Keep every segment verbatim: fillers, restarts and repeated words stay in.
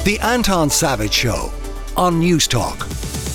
The Anton Savage Show on News Talk.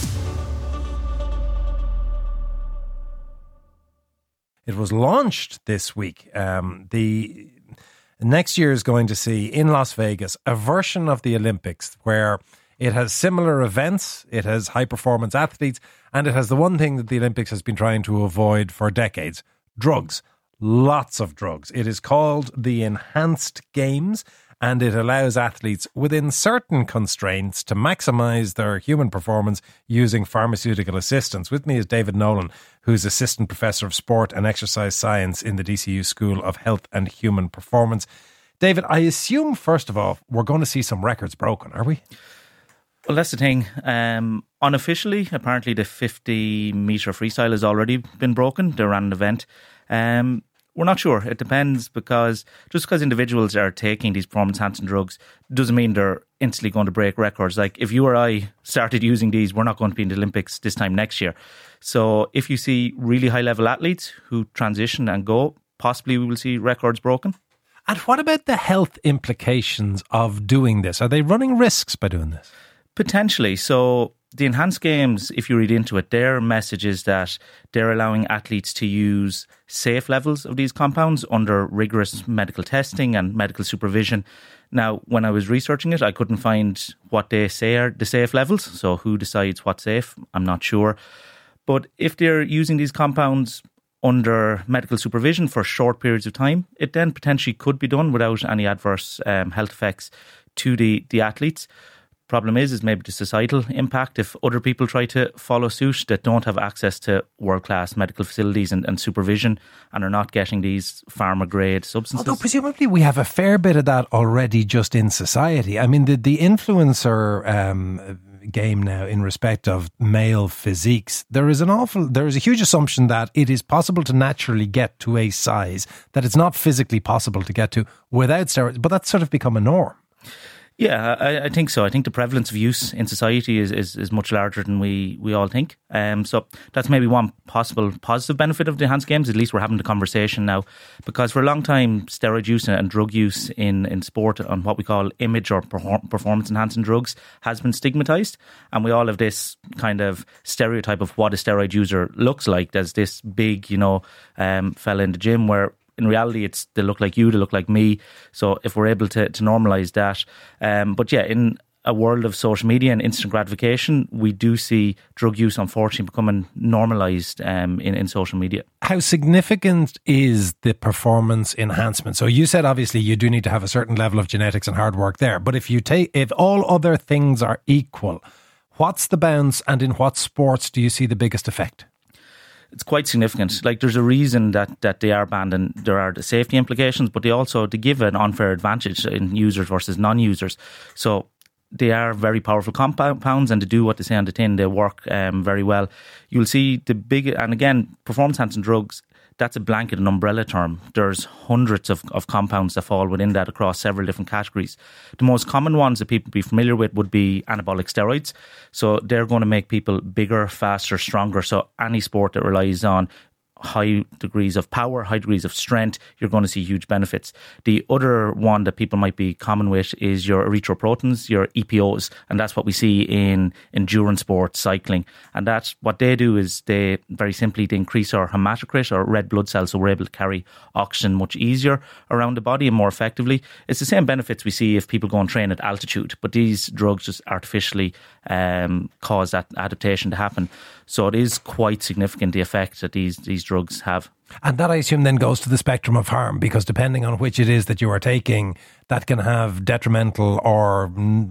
It was launched this week. Um, the next year is going to see in Las Vegas a version of the Olympics where it has similar events, it has high performance athletes, and it has the one thing that the Olympics has been trying to avoid for decades: drugs. Lots of drugs. It is called the Enhanced Games, and it allows athletes within certain constraints to maximise their human performance using pharmaceutical assistance. With me is David Nolan, who's Assistant Professor of Sport and Exercise Science in the D C U School of Health and Human Performance. David, I assume, first of all, we're going to see some records broken, are we? Well, that's the thing. Um, unofficially, apparently the fifty metre freestyle has already been broken. They ran an event. Um, we're not sure. It depends, because just because individuals are taking these performance-enhancing drugs doesn't mean they're instantly going to break records. Like, if you or I started using these, we're not going to be in the Olympics this time next year. So if you see really high-level athletes who transition and go, possibly we will see records broken. And what about the health implications of doing this? Are they running risks by doing this? Potentially. So the Enhanced Games, if you read into it, their message is that they're allowing athletes to use safe levels of these compounds under rigorous medical testing and medical supervision. Now, when I was researching it, I couldn't find what they say are the safe levels. So who decides what's safe? I'm not sure. But if they're using these compounds under medical supervision for short periods of time, it then potentially could be done without any adverse um, health effects to the, the athletes. Problem is, is maybe the societal impact. If other people try to follow suit that don't have access to world-class medical facilities and, and supervision and are not getting these pharma-grade substances. Although presumably we have a fair bit of that already just in society. I mean, the, the influencer um, game now in respect of male physiques, there is an awful, there is a huge assumption that it is possible to naturally get to a size that it's not physically possible to get to without steroids, but that's sort of become a norm. Yeah, I, I think so. I think the prevalence of use in society is, is, is much larger than we, we all think. Um, so that's maybe one possible positive benefit of the Enhanced Games. At least we're having the conversation now, because for a long time, steroid use and drug use in, in sport on what we call image or performance enhancing drugs has been stigmatized. And we all have this kind of stereotype of what a steroid user looks like. There's this big, you know, um, fella in the gym, where in reality, it's they look like you, they look like me. So if we're able to, to normalise that. Um, but yeah, in a world of social media and instant gratification, we do see drug use, unfortunately, becoming normalised um, in, in social media. How significant is the performance enhancement? So you said, obviously, you do need to have a certain level of genetics and hard work there. But if you take, if all other things are equal, what's the bounce, and in what sports do you see the biggest effect? It's quite significant. Like, there's a reason that, that they are banned, and there are the safety implications, but they also they give an unfair advantage in users versus non-users. So they are very powerful compounds, and to do what they say on the tin, they work um, very well. You'll see the big, and again, performance-enhancing drugs, that's a blanket and umbrella term. There's hundreds of, of compounds that fall within that across several different categories. The most common ones that people be familiar with would be anabolic steroids. So they're going to make people bigger, faster, stronger. So any sport that relies on high degrees of power, high degrees of strength, you're going to see huge benefits. The other one that people might be common with is your erythropoietins, your E P Os, and that's what we see in endurance sports, cycling. And that's what they do is they, very simply, they increase our hematocrit, or red blood cells, so we're able to carry oxygen much easier around the body and more effectively. It's the same benefits we see if people go and train at altitude, but these drugs just artificially um, cause that adaptation to happen. So it is quite significant, the effect that these, these drugs have. And that, I assume, then goes to the spectrum of harm, because depending on which it is that you are taking, that can have detrimental or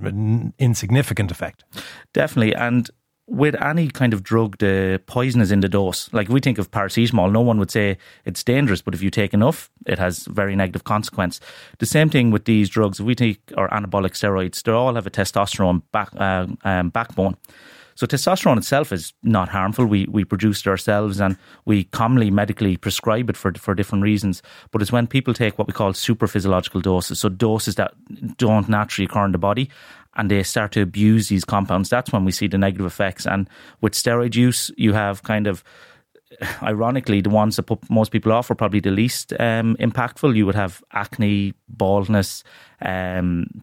n- insignificant effect. Definitely. And with any kind of drug, the poison is in the dose. Like, if we think of paracetamol, no one would say it's dangerous, but if you take enough, it has very negative consequence. The same thing with these drugs. If we take our anabolic steroids, they all have a testosterone back, uh, um, backbone. So testosterone itself is not harmful. We we produce it ourselves, and we commonly medically prescribe it for for different reasons. But it's when people take what we call supraphysiological doses, so doses that don't naturally occur in the body, and they start to abuse these compounds, that's when we see the negative effects. And with steroid use, you have kind of, ironically, the ones that put most people off are probably the least um, impactful. You would have acne, baldness, um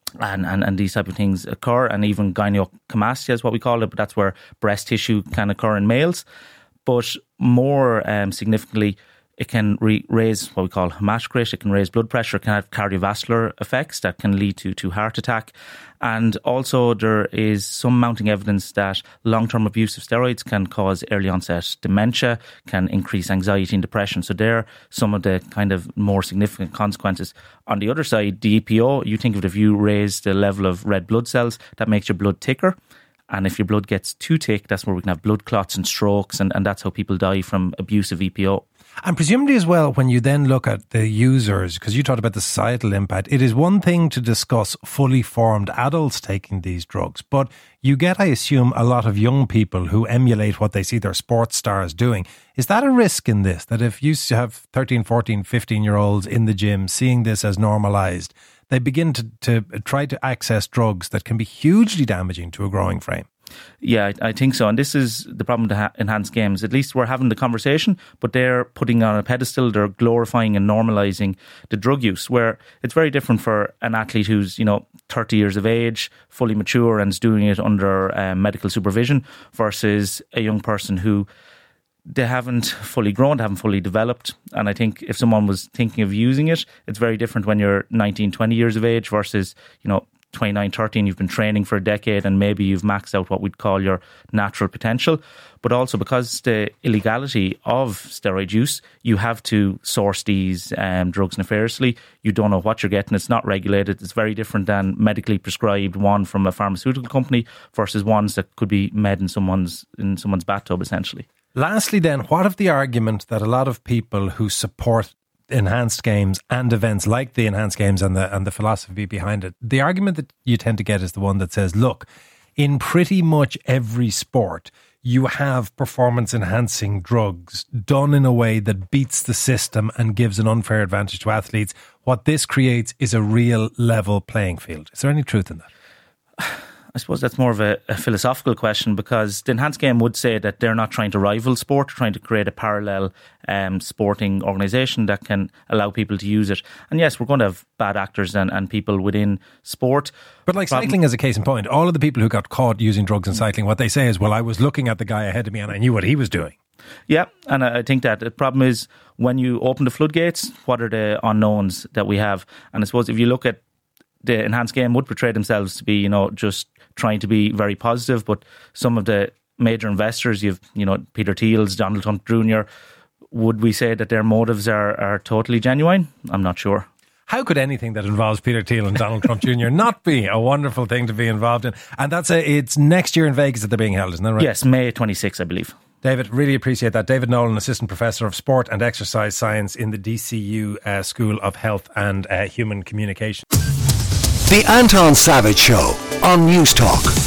And, and, and these type of things occur, and even gynecomastia is what we call it, but that's where breast tissue can occur in males. But more um, significantly, it can re- raise what we call hematocrit, it can raise blood pressure, it can have cardiovascular effects that can lead to, to heart attack. And also there is some mounting evidence that long-term abuse of steroids can cause early onset dementia, can increase anxiety and depression. So there are some of the kind of more significant consequences. On the other side, the E P O, you think of it, if you raise the level of red blood cells, that makes your blood thicker. And if your blood gets too thick, that's where we can have blood clots and strokes, and, and that's how people die from abuse of E P O. And presumably as well, when you then look at the users, because you talked about the societal impact, it is one thing to discuss fully formed adults taking these drugs, but you get, I assume, a lot of young people who emulate what they see their sports stars doing. Is that a risk in this, that if you have thirteen, fourteen, fifteen year olds in the gym seeing this as normalised, they begin to, to try to access drugs that can be hugely damaging to a growing frame? Yeah, I, I think so. And this is the problem with ha- enhanced games. At least we're having the conversation, but they're putting on a pedestal, they're glorifying and normalising the drug use, where it's very different for an athlete who's, you know, thirty years of age, fully mature and is doing it under um, medical supervision, versus a young person who they haven't fully grown, they haven't fully developed. And I think if someone was thinking of using it, it's very different when you're nineteen, twenty years of age versus, you know, twenty-nine, thirty, and you've been training for a decade and maybe you've maxed out what we'd call your natural potential. But also because the illegality of steroid use, you have to source these um, drugs nefariously. You don't know what you're getting. It's not regulated. It's very different than medically prescribed one from a pharmaceutical company versus ones that could be made in someone's in someone's bathtub, essentially. Lastly then, what of the argument that a lot of people who support enhanced games and events like the enhanced games and the and the philosophy behind it, the argument that you tend to get is the one that says, look, in pretty much every sport, you have performance enhancing drugs done in a way that beats the system and gives an unfair advantage to athletes. What this creates is a real level playing field. Is there any truth in that? I suppose that's more of a, a philosophical question, because the enhanced game would say that they're not trying to rival sport, trying to create a parallel um, sporting organisation that can allow people to use it. And yes, we're going to have bad actors and, and people within sport. But like Problem- cycling as a case in point, all of the people who got caught using drugs in cycling, what they say is, well, I was looking at the guy ahead of me and I knew what he was doing. Yeah, and I think that the problem is when you open the floodgates, what are the unknowns that we have? And I suppose if you look at the enhanced game would portray themselves to be, you know, just trying to be very positive, but some of the major investors, you've, you know, Peter Thiel's, Donald Trump Junior, would we say that their motives are, are totally genuine? I'm not sure. How could anything that involves Peter Thiel and Donald Trump Junior not be a wonderful thing to be involved in? And that's a, it's next year in Vegas that they're being held, isn't that right? Yes, May twenty-sixth, I believe. David, really appreciate that. David Nolan, Assistant Professor of Sport and Exercise Science in the D C U uh, School of Health and uh, Human Communication. The Anton Savage Show on News Talk.